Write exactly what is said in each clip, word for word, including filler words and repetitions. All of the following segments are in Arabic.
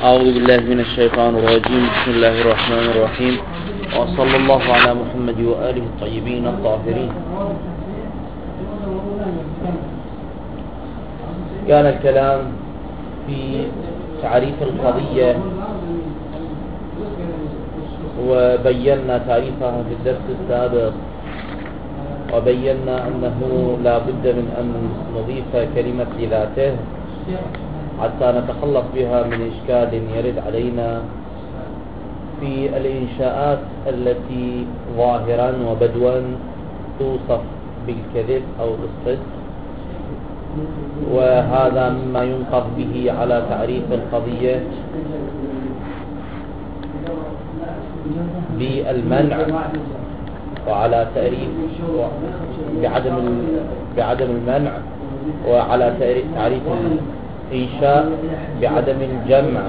أعوذ بالله من الشيطان الرجيم. بسم الله الرحمن الرحيم، وصلى الله على محمد وآله الطيبين الطاهرين. كان الكلام في تعريف القضية، وبينا تعريفها في الدرس السابق، وبينا أنه لا بد من أن نضيف كلمة لذاته حتى نتخلص بها من إشكال يرد علينا في الإنشاءات التي ظاهرا وبدوا توصف بالكذب أو بالصدق، وهذا مما ينقض به على تعريف القضية بالمنع، وعلى تعريف بعدم بعدم المنع، وعلى تعريف الإنشاء بعدم الجمع.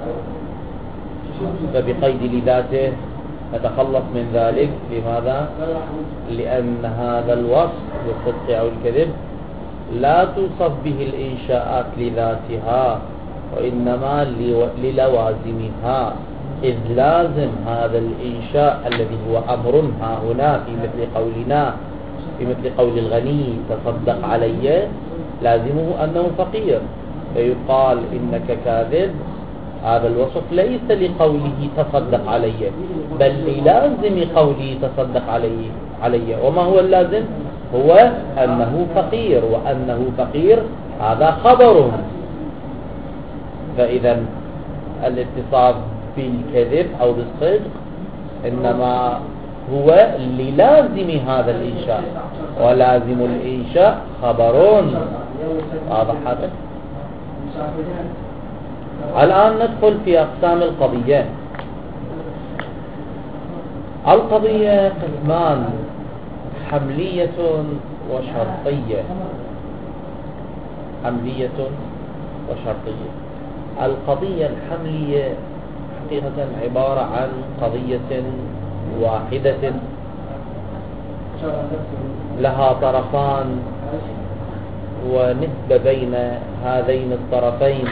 فبقيد لذاته نتخلص من ذلك. لماذا؟ لأن هذا الوصف بالصدق أو الكذب لا توصف به الإنشاءات لذاتها، وإنما للوازمها، إذ لازم هذا الإنشاء الذي هو أمر ها هنا في مثل قولنا في مثل قول الغني تصدق علي، لازمه أنه فقير، فيقال إنك كاذب. هذا الوصف ليس لقوله تصدق علي، بل للازم قوله تصدق علي علي وما هو اللازم؟ هو أنه فقير، وأنه فقير هذا خبر. فإذا الاتصاف بالكذب أو بالصدق إنما هو للازم هذا الإنشاء، ولازم الإنشاء خبر. واضح هذا؟ الآن ندخل في أقسام القضية. القضية قسمان: حملية وشرطية. حملية وشرطية. القضية الحملية حقيقة عبارة عن قضية واحدة لها طرفان ونسبة بين هذين الطرفين،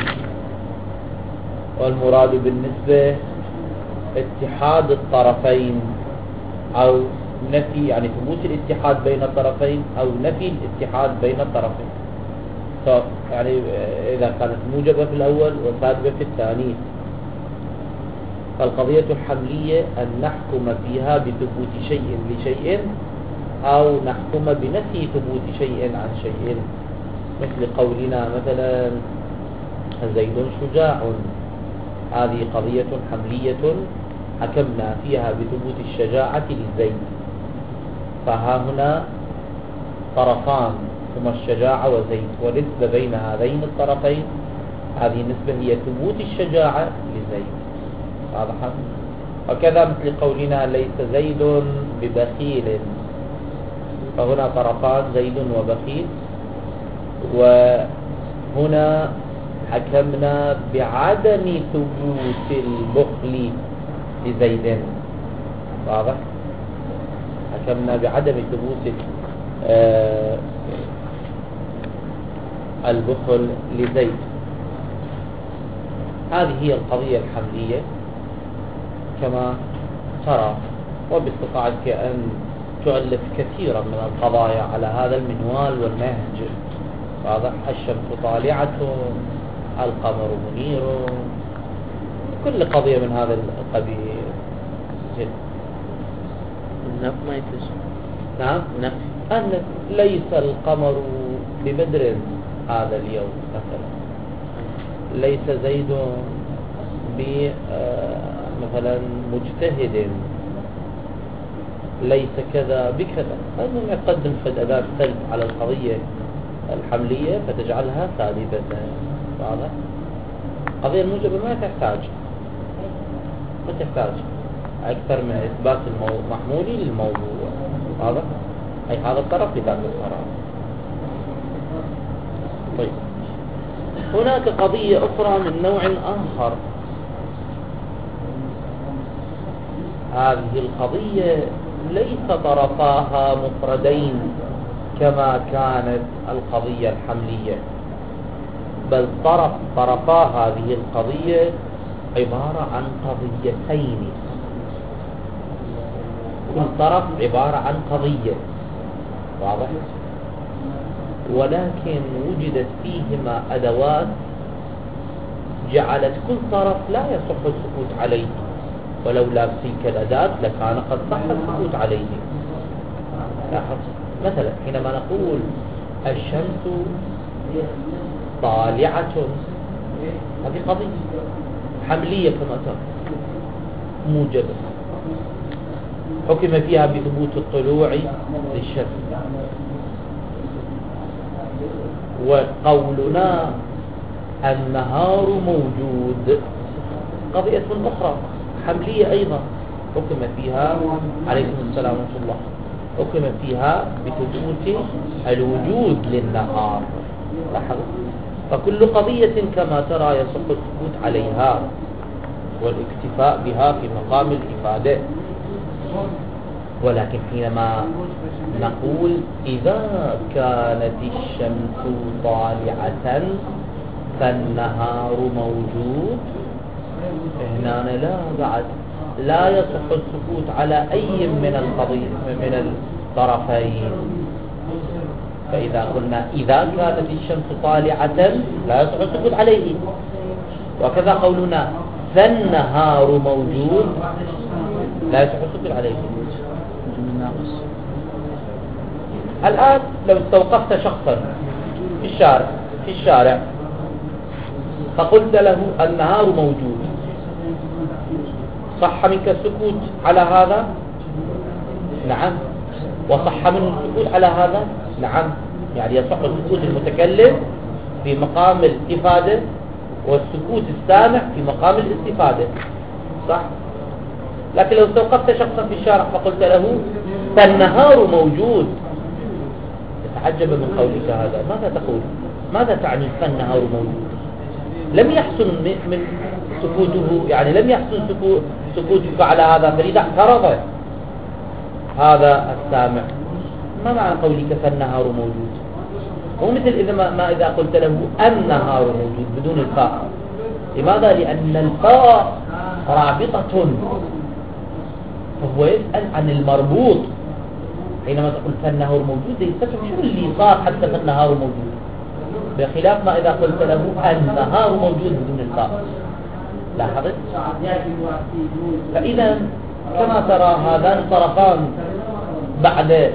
والمراد بالنسبة اتحاد الطرفين أو نفي، يعني ثبوت الاتحاد بين الطرفين أو نفي الاتحاد بين الطرفين، يعني إذا كانت موجبة في الأول وسالبة في الثاني. فالقضية الحملية أن نحكم فيها بثبوت شيء لشيء، أو نحكم بنفي ثبوت شيء عن شيء، مثل قولنا مثلا زيد شجاع. هذه قضية حملية حكمنا فيها بثبوت الشجاعة لزيد، فها هنا طرفان هما الشجاعة وزيد، ونسبة بين هذين الطرفين، هذه النسبة هي ثبوت الشجاعة لزيد. واضح؟ وكذا مثل قولنا ليس زيد ببخيل، فهنا طرفان زيد وبخيل، وهنا حكمنا بعدم ثبوت البخل لزيد. واضح؟ حكمنا بعدم ثبوت آه البخل لزيد. هذه هي القضية الحملية كما ترى، وباستطاعتك أن تؤلف كثيرا من القضايا على هذا المنوال والنهج. واضح؟ الشمس طالعة، القمر منير، كل قضية من هذا القبيل. النفي ما يتجه. نعم، النفي. ليس القمر ببدر هذا اليوم مثلا، ليس زيد مثلا مجتهد، ليس كذا بكذا. لازم يقدم فد أداة سلب على القضية الحملية فتجعلها سالبة. واضح؟ القضية الموجبة ما تحتاج ما تحتاج أكثر من إثبات المحمول للموضوع. واضح؟ أي هذا الطرف لذات الطرف. طيب، هناك قضية أخرى من نوع آخر. هذه القضية ليس طرفاها مفردين كما كانت القضية الحملية، بل طرف طرفا هذه القضية عبارة عن قضيتين، كل طرف عبارة عن قضية، واضح؟ ولكن وجدت فيهما أدوات جعلت كل طرف لا يصح السكوت عليه، ولولا تلك الأداة لكان قد صح السكوت عليه. لاحظ مثلا حينما نقول الشمس طالعة، هذه قضية حملية كما ترى موجبة حكم فيها بثبوت الطلوع للشمس. وقولنا النهار موجود قضية أخرى حملية أيضا حكم فيها عليكم السلام ورحمة الله حكم فيها بثبوت الوجود للنهار. لاحظ، فكل قضية كما ترى يصح الثبوت عليها والاكتفاء بها في مقام الإفادة. ولكن حينما نقول إذا كانت الشمس طالعة فالنهار موجود، هنا لا بعد لا يصح السكوت على أي من القضية من الطرفين. فإذا قلنا إذا كانت الشمس طالعة لا يصح السكوت عليه، وكذا قولنا فالنهار موجود لا يصح السكوت عليه. الآن لو استوقفت شخصا في الشارع في الشارع فقلت له النهار موجود، صح منك السكوت على هذا؟ نعم. وصح منه السكوت على هذا؟ نعم. يعني يصح سكوت المتكلم في مقام الإفادة والسكوت السامع في مقام الاستفادة، صح؟ لكن لو استوقفت شخصا في الشارع فقلت له فالنهار موجود، تتعجب من قولك هذا. ماذا تقول؟ ماذا تعني فالنهار موجود؟ لم يحسن من سكوته، يعني لم يحسن سكوتك على هذا، فلذا اعترض هذا السامع. ما معنى قولك فالنهار موجود؟ هو مثل إذا ما, ما إذا قلت له النهار موجود بدون الفاء. لماذا؟ لأن الفاء رابطة، فهو يسأل عن المربوط. حينما تقول فالنهار موجود يستفهم شو اللي صار حتى فالنهار موجود، بخلاف ما إذا قلت له النهار موجود بدون الفاء. لاحظت؟ فإذا كما ترى هذان الطرفان بعد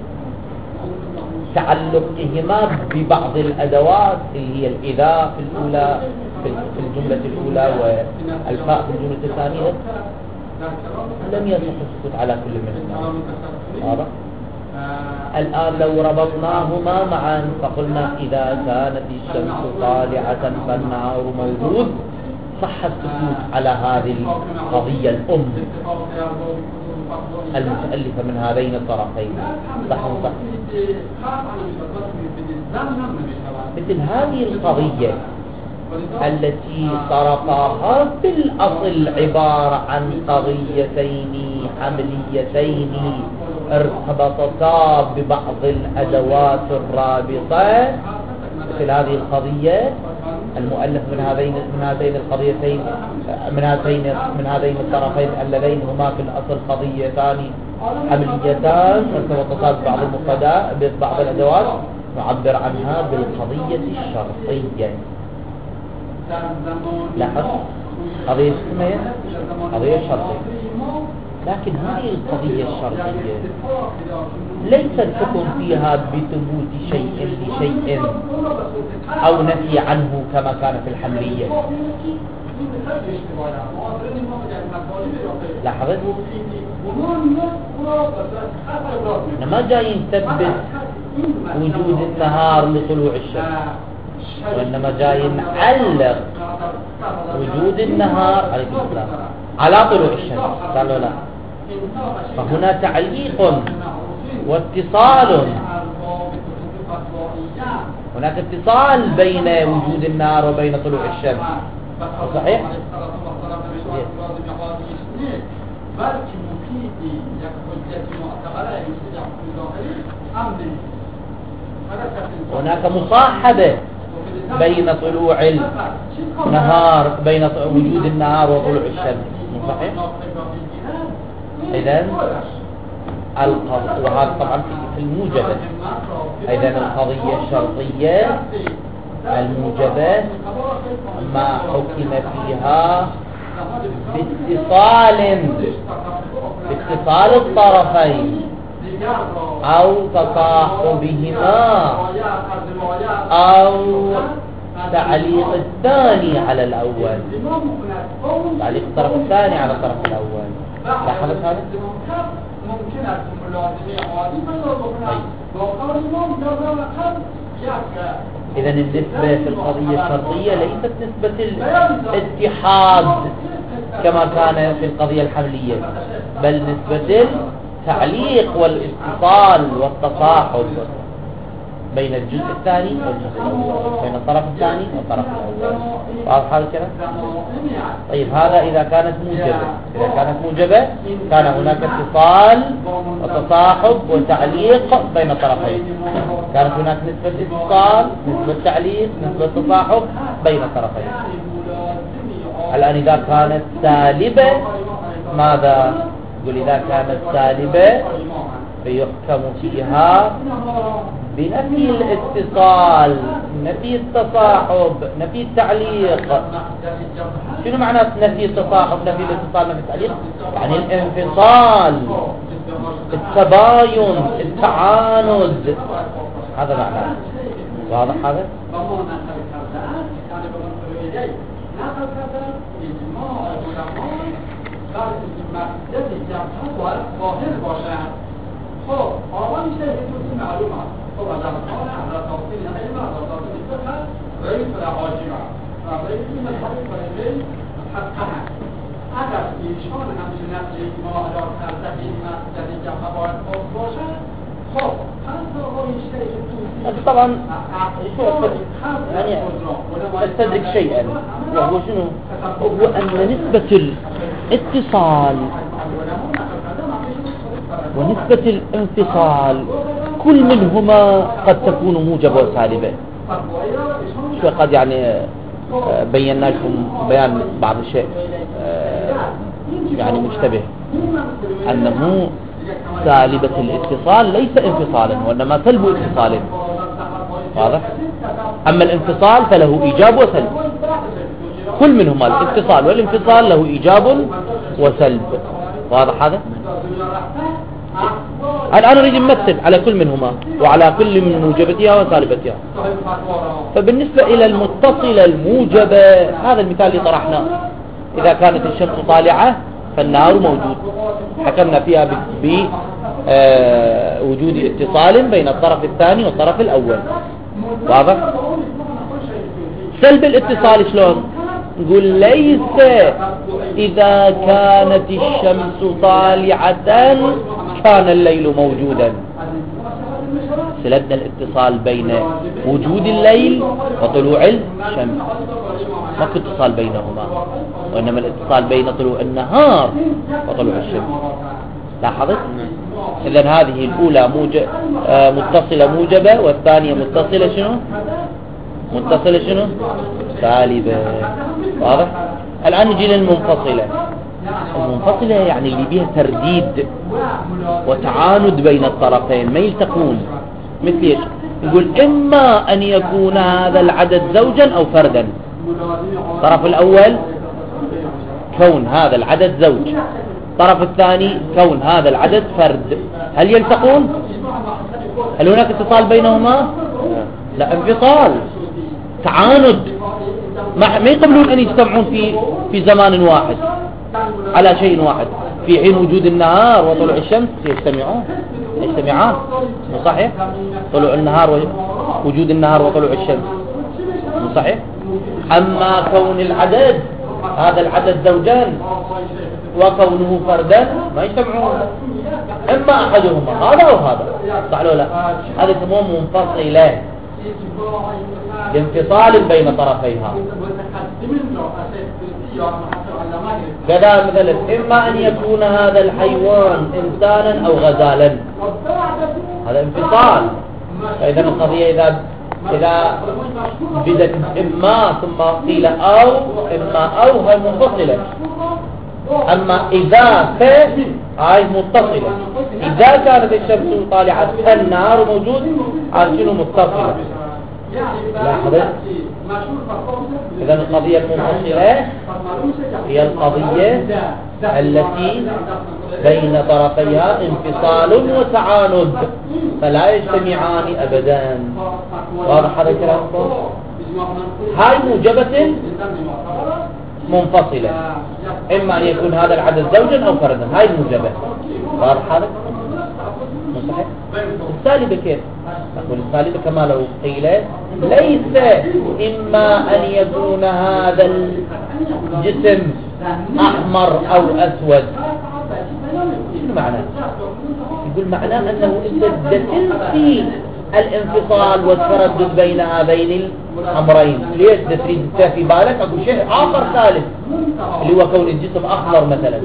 تعلقهما ببعض الأدوات اللي هي الإذا في الأولى في الجملة الأولى والفاء في الجملة الثانية لم يصح السكوت على كل منهما. واضح؟ الآن لو ربطناهما معا فقلنا إذا كانت الشمس طالعة فالنهار موجود، صح السكوت على هذه القضية الأم المتألفة من هذين الطرفين. صح صح. مثل هذه القضية التي طرفاها في الأصل عبارة عن قضيتين حمليتين ارتبطتا ببعض الأدوات الرابطة، مثل هذه القضية المؤلف من هذين من هذين القضيتين من هذين من هذين الطرفين اللذين هما في الأصل قضيتان حمليتان ارتبطتا ببعض المفردات ببعض الأدوات، نعبر عنها بالقضية الشرطية. لاحظ قضية اسمها قضية شرطية، لكن هذه القضية الشرطية ليس الحكم فيها بثبوت شيء لشيء أو نفي عنه كما كان في الحملية. لاحظت؟ ما جاي نثبت وجود النهار لطلوع الشمس، وإنما جاي نعلق وجود النهار عليه السلام على طلوع الشمس. قالوا لا، فهنا تعليق واتصال، هناك اتصال بين وجود النار وبين طلوع الشمس. صحيح؟ هناك مصاحبة بين طلوع النهار بين وجود النهار وطلوع الشمس صحيح؟ إذن القضية وهذا طبعا في الموجبة. إذن القضية الشرطية الموجبة ما حكم فيها باتصال باتصال الطرفين أو تصاحبهما أو تعليق الثاني على الأول، تعليق الطرف الثاني على الطرف الأول. لاحظت هذا؟ إذا النسبة في القضية الشرطية ليست نسبة الاتحاد كما كان في القضية الحملية، بل نسبة التعليق والاتصال والتصاحب بين الجزء الثاني والجزء الأول، بين الطرف الثاني والطرف الأول. واضح هذا الكلام؟ طيب هذا إذا كانت موجبة. إذا كانت موجبة كان هناك اتصال وتصاحب وتعليق بين الطرفين. كانت هناك نسبة اتصال، نسبة تعليق، نسبة تصاحب بين الطرفين. الآن إذا كانت سالبة ماذا؟ يقول إذا كانت سالبة فيحكم فيها بنفي الاتصال، نفي التصاحب، نفي التعليق. شنو معنى نفي التصاحب، نفي الاتصال، نفي التعليق؟ يعني الانفصال، التباين، التعاند، هذا معناه. واضح هذا؟ خب آقا میشه یه توضیح معلوم هست. خب از امکان از تفصیل علم از تفصیل فقه رئیس الحاجمه و رئیس مذهب فرنگی حقا اگر ایشان همیشه نقشه ما ادا کرده این مسئله جمع باید باشه. خب پس آقا میشه یه توضیح طبعا يعني استدرك شيئا وهو شنو؟ هو أن نسبة الاتصال ونسبة الانفصال كل منهما قد تكون موجبة وسالبة. شو قد يعني بينا لكم بيان بعض الشيء يعني مشتبه، أنه سالبة الاتصال ليس انفصالا وإنما سلب اتصال. واضح؟ أما الانفصال فله إيجاب وسلب، كل منهما الاتصال والانفصال له إيجاب وسلب. واضح هذا؟ الآن نريد نمثل على كل منهما وعلى كل من موجبتها وسالبتها. فبالنسبة إلى المتصلة الموجبة هذا المثال اللي طرحناه، إذا كانت الشمس طالعة فالنهار موجود، حكمنا فيها بوجود اتصال بين الطرف الثاني والطرف الأول. واضح؟ سلب الاتصال شلون؟ نقول ليس إذا كانت الشمس طالعة كان الليل موجودا. سلبنا الاتصال بين وجود الليل وطلوع الشمس، ما في اتصال بينهما، وإنما الاتصال بين طلوع النهار وطلوع الشمس. لاحظت؟ إذن هذه الأولى موجب آه متصلة موجبة، والثانية متصلة شنو؟ متصلة شنو؟ سالبة. واضح؟ الآن نجي للمنفصلة. المنفصلة يعني اللي بيها ترديد وتعاند بين الطرفين ما يلتقون. مثل ايش؟ يقول إما أن يكون هذا العدد زوجا أو فردا. الطرف الأول كون هذا العدد زوج، الطرف الثاني كون هذا العدد فرد. هل يلتقون؟ هل هناك اتصال بينهما؟ لا، انفصال، تعاند. ما يقبلون أن يجتمعون في في زمان واحد على شيء واحد. في حين وجود النهار وطلوع الشمس يجتمعون يجتمعان مو صحيح؟ طلوع النهار ووجود النهار وطلوع الشمس مو صحيح؟ أما كون العدد هذا العدد زوجان وكونه فردا ما يجتمعون، إما أحدهما هذا أو هذا. صح ولا لا؟ هذا يسموه منفصلة، انفصال بين طرفيها. كذا مثلا إما أن يكون هذا الحيوان إنسانا أو غزالا، هذا انفصال. فإذا القضية إذا إذا بدت إما ثم قيل أو إما أو هاي منفصلة. أما إذا ف هاي متصلة. إذا كانت الشمس طالعة فالنهار موجود عارفينه متصلة. لاحظ إذا القضية المنفصلة هي القضية التي بين طرفيها انفصال وتعاند فلا يجتمعان أبدا. واضح هذا الكلام؟ هاي موجبة منفصلة، إما أن يكون هذا العدد زوجا أو فردا. هاي موجبة. واضح هذا؟ صحيح؟ السالبة كيف؟ نقول السالبة كما لو قيل ليس إما أن يكون هذا الجسم أحمر أو أسود. شنو معناه؟ يقول معناه أنه إذا تنفي الانفصال والتردد بين هذين الأمرين. ليش تريد في بالك أقول شيء آخر ثالث اللي هو كون الجسم أخضر مثلا.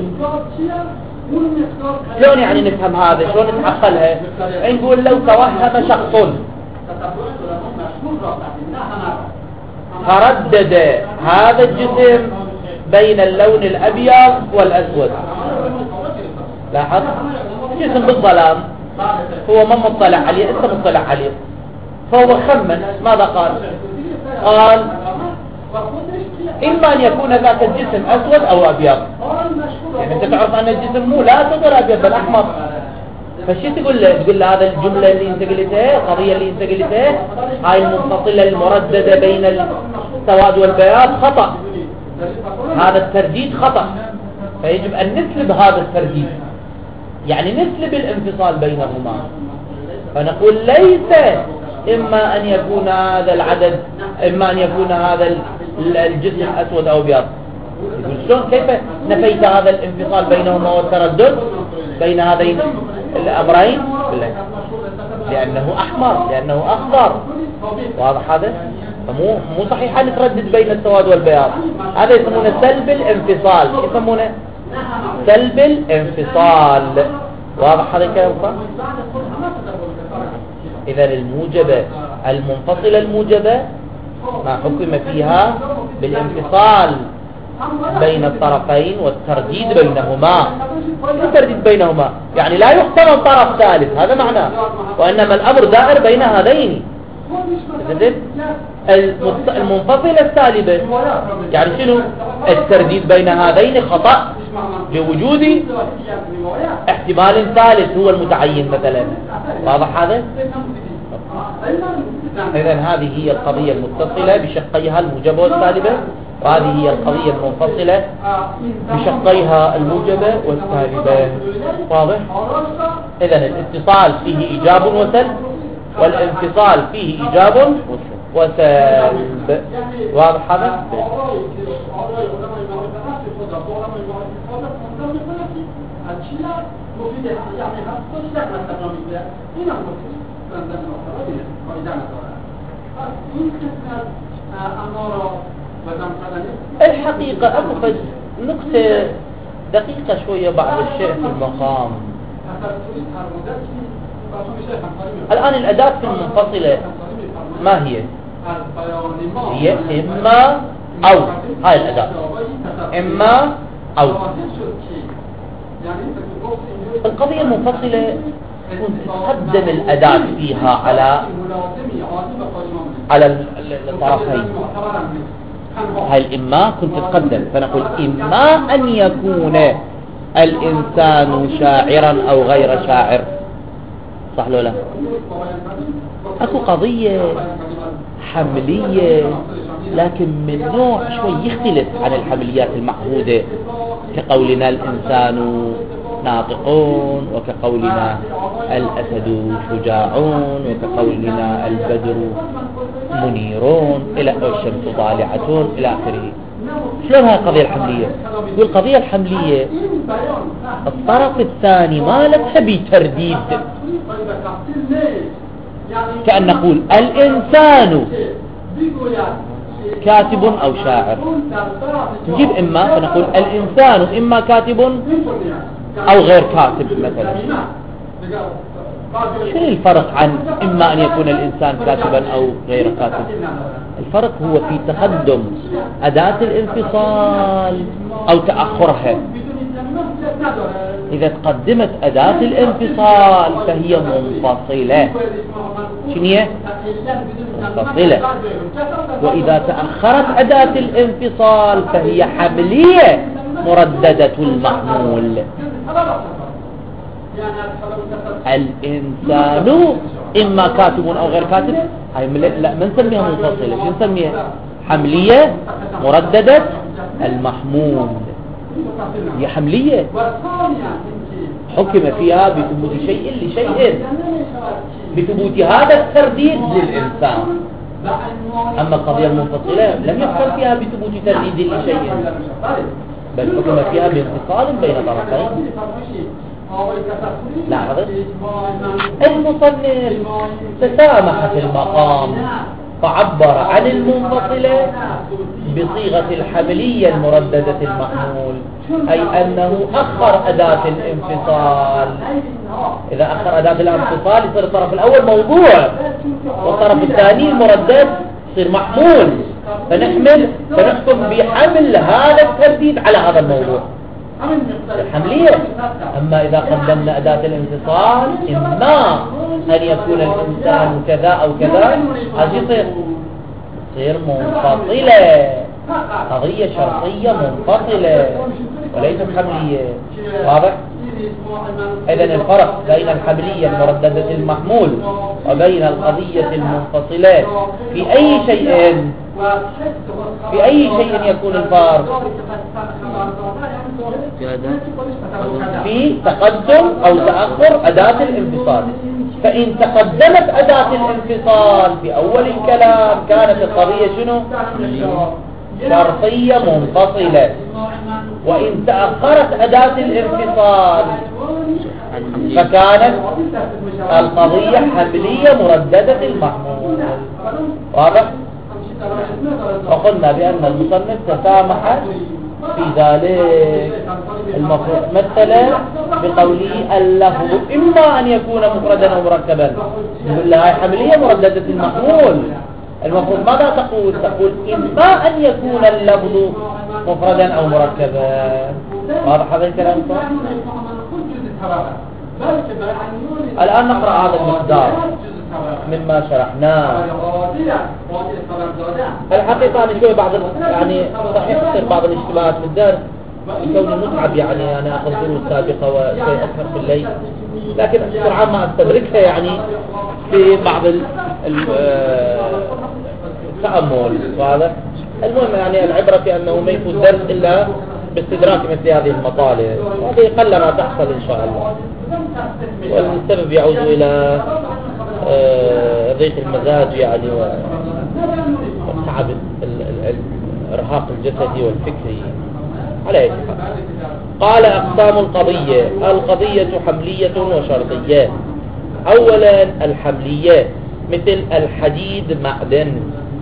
شلون يعني نفهم هذا؟ شلون نتعقلها؟ نقول لو توهم شخص تردد هذا الجسم بين اللون الأبيض والأسود. لاحظ جسم بالظلام هو ما مطلع عليه، أنت مطلع عليه، فهو خمن. ماذا قال؟ قال إما أن يكون ذاك الجسم أسود أو أبيض. يعني أنت تعرف أن الجسم مو لا تظهر أبيض بل أحمر. فشي تقول له؟ تقول له هذا الجملة اللي أنت قلتها، القضية اللي أنت قلتها هاي المنفصلة المرددة بين السواد والبياض خطأ. هذا الترديد خطأ، فيجب أن نسلب هذا الترديد، يعني نسلب الانفصال بينهما. فنقول ليس إما أن يكون هذا العدد إما أن يكون هذا الجسم أسود أو أبيض. يقول شلون كيف نفيت هذا الانفصال بينهما والتردد بين هذين الأمرين؟ لأنه أحمر، لأنه أخضر. واضح هذا؟ فمو مو صحيح أن نتردد بين السواد والبياض. هذا يسمونه سلب الانفصال. يسمونه سلب الانفصال. واضح هذا الكلام؟ إذا الموجبة المنفصلة الموجبة ما حكم فيها بالانفصال بين الطرفين والترديد بينهما. الترديد بينهما يعني لا يحتمل طرف ثالث، هذا معناه. وإنما الأمر دائر بين هذين. المنفصلة السالبة يعني شنو؟ الترديد بين هذين خطأ لوجود احتمال ثالث هو المتعين مثلا. واضح هذا؟ إذن هذه هي القضية المتصلة بشقيها الموجبة والسالبة، وهذه هي القضية المنفصلة بشقيها الموجبة والسالبة. واضح؟ إذن الاتصال فيه إيجاب وسلب، والانفصال فيه إيجاب وسلب. واضح هذا؟ الحقيقة أقصد نقطة دقيقة شوية بعض الشيء في المقام. الآن الأداة في المنفصلة ما هي؟ هي إما أو. هاي الأداة إما أو. القضية المنفصلة تقدم الأداة فيها على على الطرفين. هاي الإما كنت تقدم، فنقول إما أن يكون الإنسان شاعرا أو غير شاعر. صح لو لا؟ أكو قضية حملية لكن من نوع شوي يختلف عن الحمليات المعهودة، كقولنا الإنسان ناطقون، وكقولنا الأسد شجاعون، وكقولنا البدر منيرون إلى الشمس طالعتون إلى آخره. شلون هاي القضية الحملية؟ يقول القضية الحملية الطرف الثاني ما لك بترديد، كأن نقول الإنسان كاتب أو شاعر. نجيب إما فنقول الإنسان إما كاتب أو غير كاتب مثلا. شنو الفرق عن إما أن يكون الإنسان كاتبا أو غير كاتب؟ الفرق هو في تقدم أداة الانفصال أو تأخرها. إذا تقدمت أداة الانفصال فهي منفصلة. شنو هي؟ منفصلة. وإذا تأخرت أداة الانفصال فهي حملية مرددة المحمول. الإنسان إما كاتب أو غير كاتب، هاي لا ما نسميها منفصلة، شو نسميها؟ حملية مرددة المحمول. هي حملية حكم فيها بثبوت شيء لشيء، بثبوت هذا الترديد للإنسان. أما القضية المنفصلة لم يحكم فيها بثبوت ترديد لشيء، بل حكم فيها بانفصال بين طرفين. لاحظ المصنف تسامح في المقام فعبر عن المنفصلة بصيغة الحملية المرددة المحمول، أي أنه أخر أداة الانفصال. إذا أخر أداة الانفصال يصير الطرف الأول موضوع والطرف الثاني المردد يصير محمول، فنحمل فنحكم بحمل هذا الترديد على هذا الموضوع الحملية. أما إذا قدمنا أداة الانفصال إما أن يكون الإنسان كذا أو كذا، هذه يصير تصير منفصلة، قضية شرطية منفصلة وليست حملية. واضح؟ إذن الفرق بين الحملية المرددة المحمول وبين القضية المنفصلة في أي شيء في أي شيء يكون الفرق؟ في تقدم أو تأخر أداة الانفصال. فإن تقدمت أداة الانفصال في أول الكلام كانت القضية شنو؟ شرطية منفصلة. وإن تأخرت أداة الانفصال فكانت القضية حملية مرددة المحمول. واضح؟ وقلنا بأن المصنف تسامح في ذلك. المفروض مثلا بقوله اللفظ إما أن يكون مفردا أو مركبا، يقول لها حملية مرددة المحمول. المفروض ماذا تقول؟ تقول إما أن يكون اللفظ مفردا أو مركبا. واضح هذا الكلام؟ الآن نقرأ هذا المقدار مما شرحناه. الحقيقة أنا شوي بعض يعني صحيح تصير بعض الاشتباهات في الدرس كوني متعب، يعني أنا أخذ دروس سابقة وشيء أسهر في الليل، لكن بسرعة ما أستدركها يعني في بعض التأمل. وهذا المهم يعني العبرة في أنه ما يفوت درس إلا باستدراك مثل هذه المطالب، وهذه قل ما تحصل إن شاء الله. والسبب يعود إلى ضيق المزاج يعني والتعب الإرهاق الجسدي والفكري. على أي حال قال أقسام القضية: القضية حملية وشرطية. أولا الحملية مثل الحديد معدن،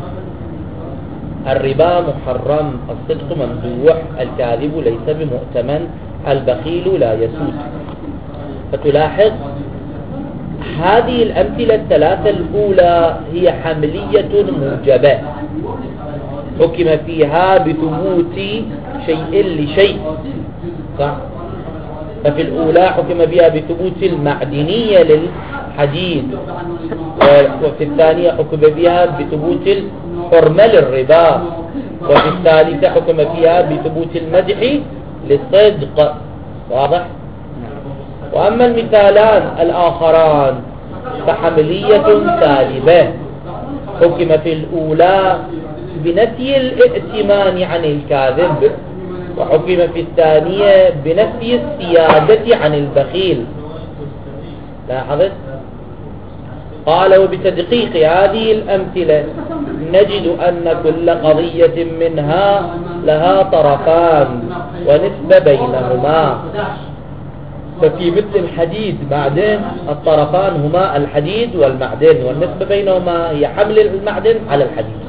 الربا محرم، الصدق ممدوح، الكاذب ليس بمؤتمن، البخيل لا يسود. فتلاحظ هذه الأمثلة الثلاثة الأولى هي حملية موجبة حكم فيها بثبوت شيء لشيء، صح؟ ففي الأولى حكم بها بثبوت المعدنية للحديد، وفي الثانية حكم بها بثبوت الحرمة للربا، وفي الثالثة حكم فيها بثبوت المدح للصدق. واضح؟ وأما المثالان الآخران فحملية سالبة حكم في الأولى بنفي الائتمان عن الكاذب، وحكم في الثانية بنفي السيادة عن البخيل. لاحظت؟ قال: وبتدقيق هذه الأمثلة نجد أن كل قضية منها لها طرفان ونسبة بينهما. ففي مثل الحديد معدن الطرفان هما الحديد والمعدن، والنسبة بينهما هي حمل المعدن على الحديد.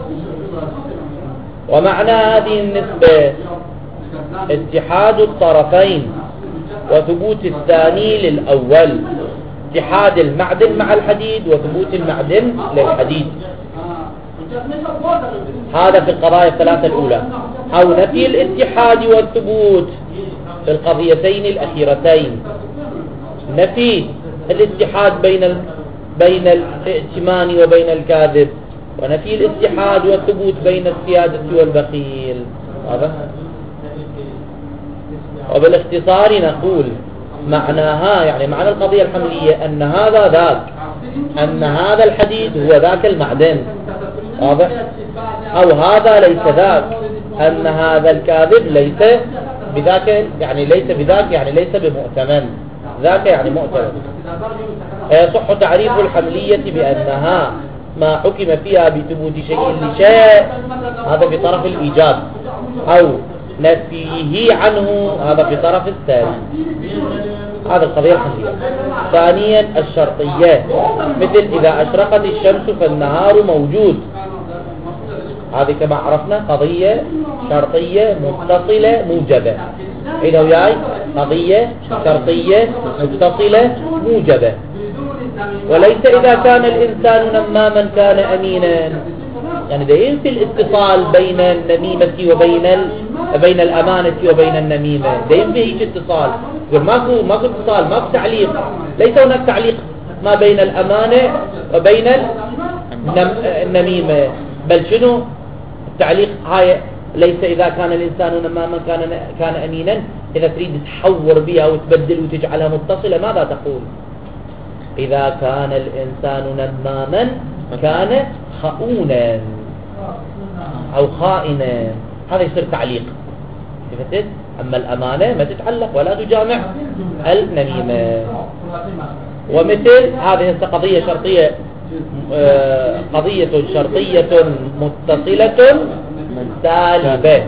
ومعنى هذه النسبة اتحاد الطرفين وثبوت الثاني للأول، اتحاد المعدن مع الحديد وثبوت المعدن للحديد. هذا في القضايا الثلاثة الأولى. أو نفي الاتحاد والثبوت في القضيتين الأخيرتين، نفي الاتحاد بين ال... بين الائتمان وبين الكاذب، ونفي الاتحاد والثبوت بين السيادة والبخيل. هذا وبالاختصار نقول معناها، يعني معنى القضية الحملية أن هذا ذاك، أن هذا الحديد هو ذاك المعدن، واضح؟ أو هذا ليس ذاك، أن هذا الكاذب ليس بذاك، يعني ليس بذاك يعني ليس بمؤتمن، ذاك يعني مؤتمن. فيصح تعريف الحملية بأنها ما حكم فيها بثبوت شيء لشيء، هذا في طرف الإيجاب، أو نفيه عنه، هذا في طرف الثاني. هذا القضية الحملية. ثانيا الشرطية، مثل إذا أشرقت الشمس فالنهار موجود، هذه كما عرفنا قضية شرطية متصلة موجبة. إذا وياي قضية شرطية متصلة موجبة. وليس إذا كان الإنسان نماما كان أمينا، يعني دائما في الاتصال بين النميمة وبين ال... بين الأمانة وبين النميمة، دائما في هيك اتصال، ماكو ماكو اتصال، ماكو تعليق، ليس هناك تعليق ما بين الأمانة وبين النم... النميمة، بل شنو التعليق؟ هاي ليس إذا كان الإنسان نماما كان كان أمينا، إذا تريد تحور بها وتبدل وتجعلها متصلة ماذا تقول؟ إذا كان الإنسان نماما كان خؤونا أو خائنا، هذا يصير تعليق. شفت؟ أما الأمانة ما تتعلق ولا تجامع النميمة. ومثل هذه قضية شرطية، قضية شرطية متصلة سالبة.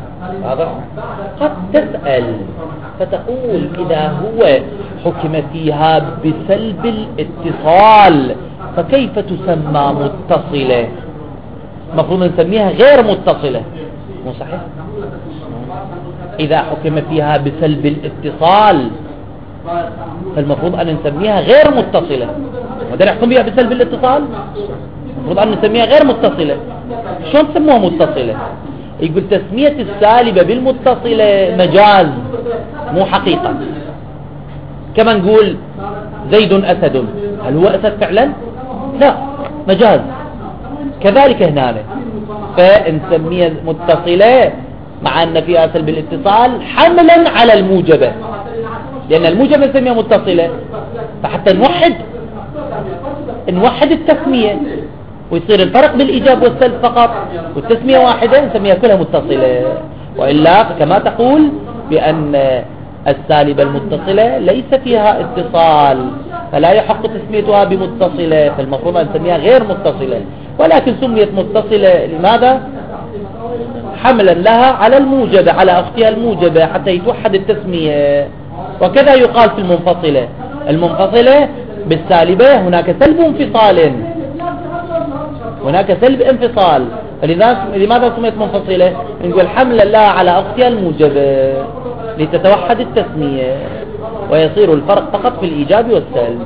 قد تسأل فتقول إذا هو حكم فيها بسلب الاتصال فكيف تسمى متصلة؟ المفروض نسميها غير متصلة، مو صحيح؟ إذا حكم فيها بسلب الاتصال فالمفروض أن نسميها غير متصلة. وده نحكم بها بسلب الاتصال المفروض أن نسميها غير متصلة. شلون تسموها متصلة؟ يقول تسمية السالبة بالمتصلة مجاز مو حقيقة. كما نقول زيد أسد، هل هو أسد فعلا؟ لا، مجاز. كذلك هنا فنسميها متصلة مع أن فيها سلب الاتصال حملا على الموجبة، لأن الموجبة نسميها متصلة، فحتى نوحد نوحد التسمية ويصير الفرق بالإيجاب والسلب فقط، والتسمية واحدة نسميها كلها متصلة. وإلا كما تقول بأن السالبة المتصلة ليس فيها اتصال فلا يحق تسميتها بمتصلة، فالمفروض أن نسميها غير متصلة، ولكن سميت متصلة لماذا؟ حملا لها على الموجبة، على أختها الموجبة، حتى يتوحد التسمية. وكذا يقال في المنفصلة، المنفصلة بالسالبة هناك سلب انفصال، هناك سلب انفصال، فلماذا سميت منفصلة؟ نقول حملا لها على أختها الموجبة لتتوحد التسمية ويصير الفرق فقط في الإيجاب والسلب.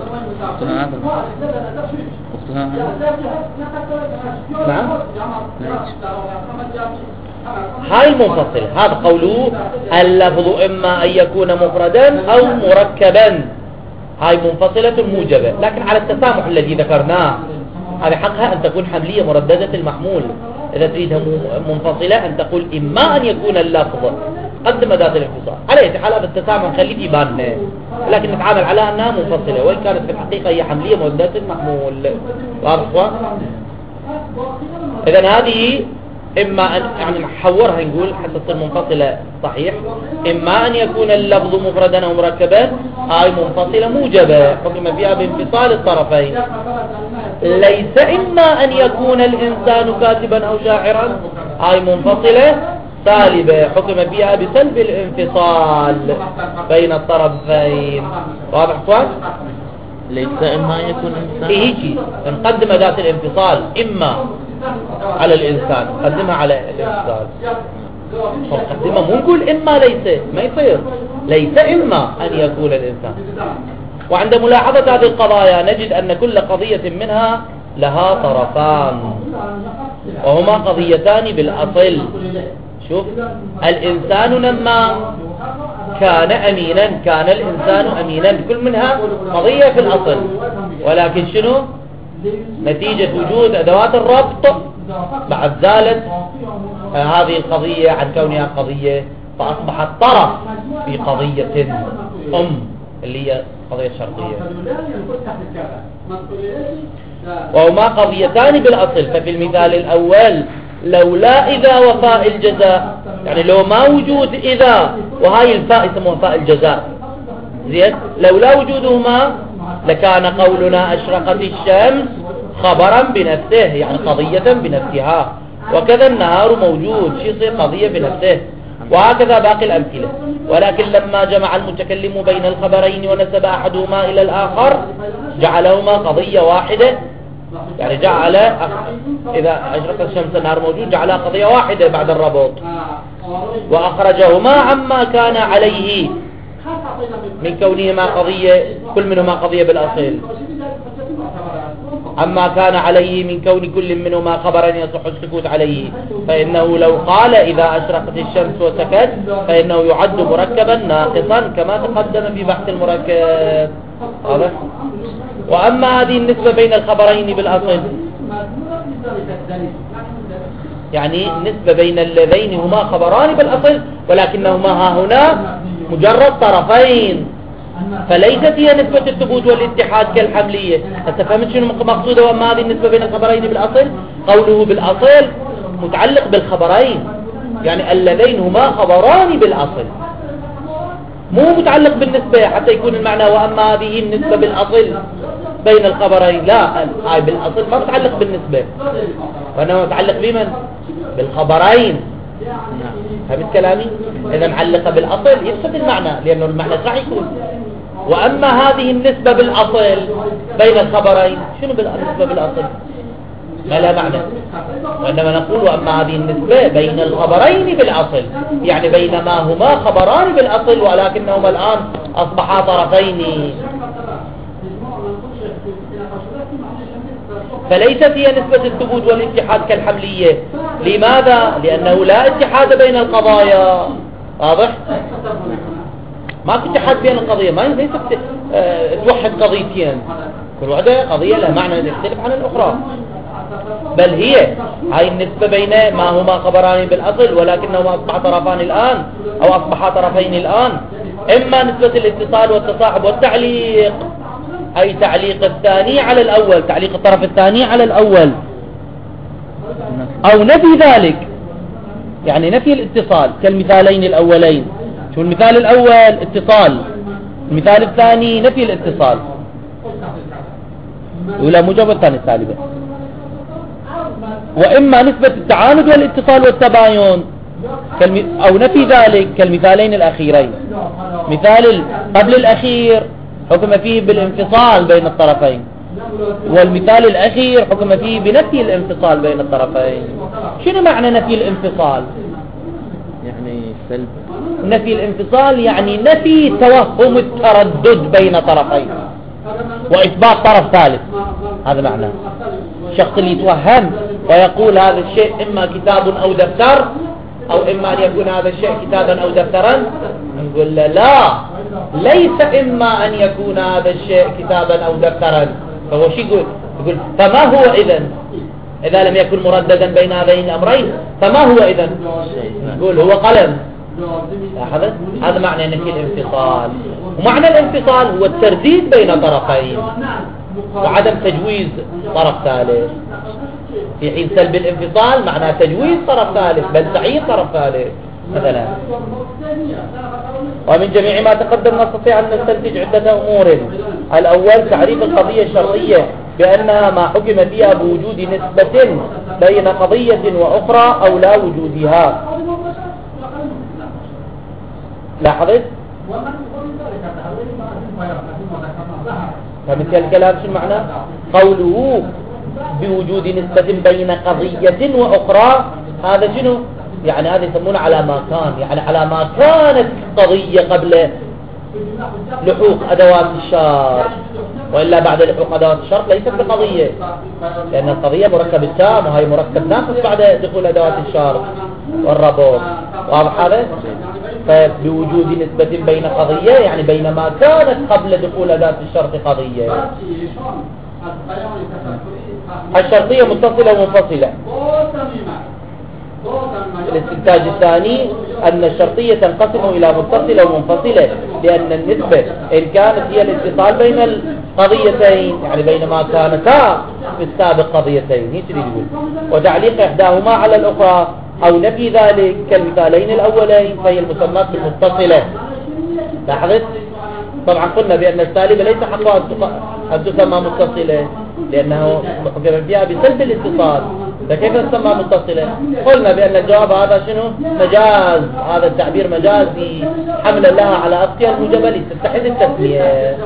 نعم، هاي المنفصل. هذا قوله اللفظ إما أن يكون مفردا أو مركبا، هاي منفصلة موجبة، لكن على التسامح الذي ذكرناه هذا حقها أن تكون حملية مرددة المحمول. إذا تريدها منفصلة أن تقول إما أن يكون اللفظ قدم ذات الانفصال، على أي حال هذا التسامح نخليه في بالنا، لكن نتعامل على أنها منفصلة، وإن كانت في الحقيقة هي حملية مرددة المحمول. واضح؟ إذن هذه إما أن يعني نحورها نقول حتى تصير منفصلة صحيح، إما أن يكون اللفظ مفردا أو مركبا، هاي منفصلة موجبة حكم فيها بانفصال الطرفين. ليس إما أن يكون الإنسان كاتبا أو شاعرا، هاي منفصلة سالبة حكم فيها بسلب الانفصال بين الطرفين. واضح كويس؟ ليس إما أن يكون إنسان، إيه هيجي نقدم ذات الانفصال إما على الإنسان، قدمها على الانفصال، قدمها مو نقول إما ليس، ما يصير ليس إما أن يكون الإنسان. وعند ملاحظة هذه القضايا نجد أن كل قضية منها لها طرفان، وهما قضيتان بالأصل. شوف، الإنسان لما كان أمينا كان الإنسان أمينا، كل منها قضية في الأصل، ولكن شنو نتيجة وجود أدوات الربط بعد زالت هذه القضية عن كونها قضية، فأصبحت طرف في قضية أم اللي هي قضية شرطية، وهما قضيتان بالأصل. ففي المثال الأول لولا إذا وفاء الجزاء، يعني لو ما وجود إذا وهاي الفاء يسموها فاء الجزاء، زين، لولا وجودهما لكان قولنا أشرقت الشمس خبرا بنفسه، يعني قضية بنفسها. وكذا النهار موجود، شيء يصير قضية بنفسه، وهكذا باقي الأمثلة. ولكن لما جمع المتكلم بين الخبرين ونسب أحدهما إلى الآخر جعلهما قضية واحدة، يعني جعل إذا أشرقت الشمس النهار موجود جعلها قضية واحدة بعد الربط، وأخرجهما عما كان عليه من كونهما قضية، كل منهما قضية بالأصل، عما كان عليه من كون كل منهما خبرا يصح السكوت عليه. فإنه لو قال إذا أشرقت الشمس وسكت فإنه يعد مركبا ناقصا كما تقدم في بحث المركب. واضح؟ وأما هذه النسبة بين الخبرين بالأصل، يعني النسبة بين اللذين هما خبران بالأصل ولكنهما ها هنا مجرد طرفين، فليست هي نسبة الثبوت والاتحاد كالحملية. هسه فهمت شنو مقصوده؟ وأما هذه النسبة بين الخبرين بالأصل، قوله بالأصل متعلق بالخبرين، يعني اللذين هما خبران بالأصل، مو متعلق بالنسبة حتى يكون المعنى وأما هذه النسبة بالأصل بين الخبرين. لا، هاي بالأصل ما متعلق بالنسبة، وإنما متعلق بمن؟ بالخبرين. فهمت كلامي؟ إذا معلقة بالأصل يفسد المعنى، لأنه المعنى صح يكون. وأما هذه النسبة بالأصل بين الخبرين، شنو بالنسبة بالأصل؟ ما لا معنى. وإنما نقول وأما هذه النسبة بين الخبرين بالأصل، يعني بينما هما خبران بالأصل ولكنهما الآن أصبحا طرفين، فليست هي نسبة الثبوت والاتحاد كالحملية. لماذا؟ لأنه لا اتحاد بين القضايا. واضح؟ ما في اتحاد بين القضية، ما ليست اه توحد قضيتين، كل واحدة قضية لها معنى يختلف عن الأخرى، بل هي هاي النسبة بين ما هما خبران بالأصل ولكنهما أصبح طرفان الآن أو أصبحا طرفين الآن، إما نسبة الاتصال والتصاحب والتعليق، أي تعليق الثاني على الأول، تعليق الطرف الثاني على الأول، أو نفي ذلك، يعني نفي الاتصال كالمثالين الأولين. شو المثال الأول؟ اتصال، المثال الثاني نفي الاتصال، ولا مجرد الثاني الثالثة. وإما نسبة التعاند والاتصال والتباين أو نفي ذلك كالمثالين الأخيرين. مثال قبل الأخير حكم فيه بالانفصال بين الطرفين، والمثال الأخير حكم فيه بنفي الانفصال بين الطرفين. شنو معنى نفي الانفصال؟ يعني سلب. نفي الانفصال يعني نفي توهم التردد بين طرفين وإثبات طرف ثالث، هذا معناه. الشخص اللي يتوهم ويقول هذا الشيء إما كتاب أو دفتر، أو إما أن يكون هذا الشيء كتابا أو دفترا، نقول له لا، ليس إما أن يكون هذا الشيء كتابا أو دفترا. فهو شو يقول؟ يقول فما هو إذن؟ إذا لم يكن مرددا بين هذين الأمرين فما هو إذن؟ يقول هو قلم. لاحظت؟ هذا معنى نفي الانفصال. ومعنى الانفصال هو الترديد بين طرفين وعدم تجويز طرف ثالث، في حين سلب الانفصال معناه تجويز طرف ثالث بل تعيين طرف ثالث مثلا. ومن جميع ما تقدم نستطيع أن نستنتج عدة أمور. الأول تعريف القضية الشرطية بأنها ما حكم فيها بوجود نسبة بين قضية وأخرى أو لا وجودها. لاحظت؟ فمثل الكلام شو معنى؟ قوله بوجود نسبة بين قضية وأخرى، هذا شنو؟ يعني هذا يسمونه على ما كان، يعني على ما كانت قضية قبل لحوق أدوات الشرط، وإلا بعد لحوق أدوات الشرط ليست بقضية، لأن القضية مركب التام وهي مركب ناقص بعد دخول أدوات الشرط والربط. واضح هذا؟ فبوجود نسبة بين قضية يعني بين ما كانت قبل دخول أداة الشرط قضية. الشرطية متصلة ومنفصلة. الاستنتاج الثاني أن الشرطية تنقسم إلى متصلة ومنفصلة، لأن النسبة إن كانت هي الاتصال بين القضيتين يعني بين ما كانتا في السابق قضيتين هي تريد يقول، وتعليق إحداهما على الأخرى أو نفي ذلك كالمثالين الأولين فهي المسمات المتصلة. لاحظت؟ طبعا قلنا بأن السالبة ليس حقها أن تسمى متصلة لأنه حكم فيها بسلب الاتصال، فكيف تسمى متصلة؟ قلنا بأن الجواب هذا شنو؟ مجاز، هذا التعبير مجازي حملا لها على أصلها الموجبة لتتحد التسمية.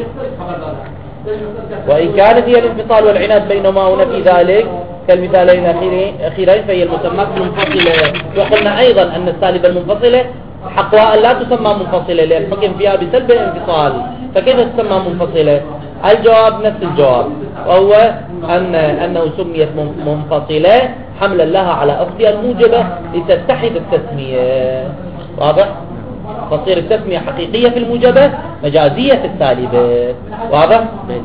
وإن كانت هي الانفصال والعناد بينهما ونفي ذلك كالمثالين الأخيرين فهي المسمات المنفصلة. وقلنا أيضا أن السالبة المنفصلة حقها أن لا تسمى منفصلة لأن حكم فيها بسلب الانفصال، فكيف تسمى منفصلة؟ الجواب نفس الجواب، وهو أن أنه سميت منفصلة حملا لها على أصلها الموجبة لتتحد التسمية. واضح؟ تصير التسمية حقيقية في الموجبة مجازية في السالبة. واضح؟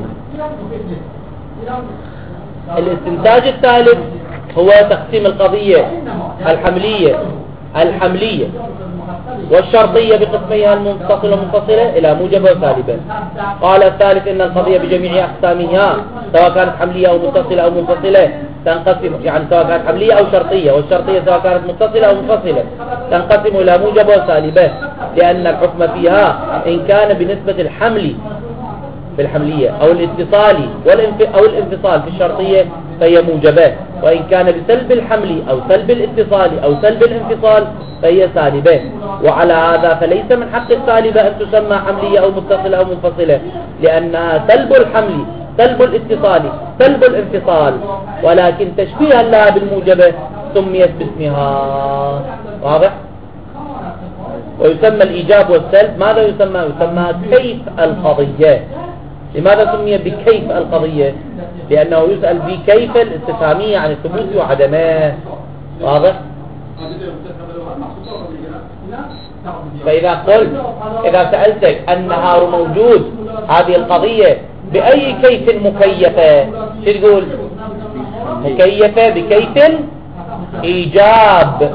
الاستنتاج الثالث هو تقسيم القضية الحملية الحملية والشرطية بقسميها المتصلة والمنفصلة إلى موجبة وسالبة. قال الثالث إن القضية بجميع أقسامها سواء كانت حملية أو متصلة أو منفصلة تنقسم، يعني سواء كانت حملية أو شرطية، والشرطية سواء كانت متصلة أو منفصلة تنقسم إلى موجبة وسالبة، لأن الحكم فيها إن كان بنسبة الحمل في الحملية أو الاتصال أو الانفصال في الشرطية فهي موجبة، وإن كان بسلب الحمل أو سلب الاتصال أو سلب الانفصال فهي سالبة. وعلى هذا فليس من حق السالبة أن تسمى حملية أو متصلة أو منفصلة، لأنها سلب الحمل سلب الاتصال سلب الانفصال، ولكن تشبيها لها بالموجبة سميت باسمها. واضح؟ ويسمى الإيجاب والسلب ماذا يسمى؟ يسمى كيف القضية. لماذا سمي بكيف القضية؟ لأنه يسأل بكيف الاستفهامية عن الثبوت وعدمه. واضح؟ فإذا قلت إذا سألتك النهار موجود هذه القضية بأي كيف مكيفة؟ شو تقول؟ مكيفة بكيف إيجاب،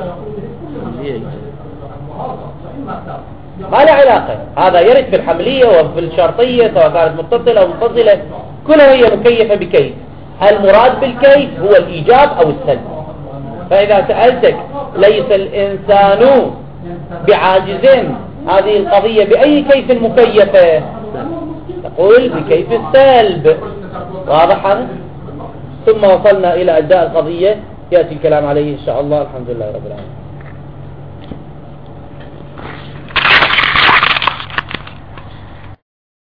ما له علاقة. هذا يرد في الحملية وفي الشرطية سواء كانت متصلة أو منفصلة كلها هي مكيفة بكيف. المراد بالكيف هو الإيجاب أو السلب. فإذا سألتك ليس الإنسان بعاجز هذه القضية بأي كيف مكيفة؟ تقول بكيف السلب. واضح هذا؟ ثم وصلنا إلى أداء القضية يأتي الكلام عليه إن شاء الله. الحمد لله رب العالمين.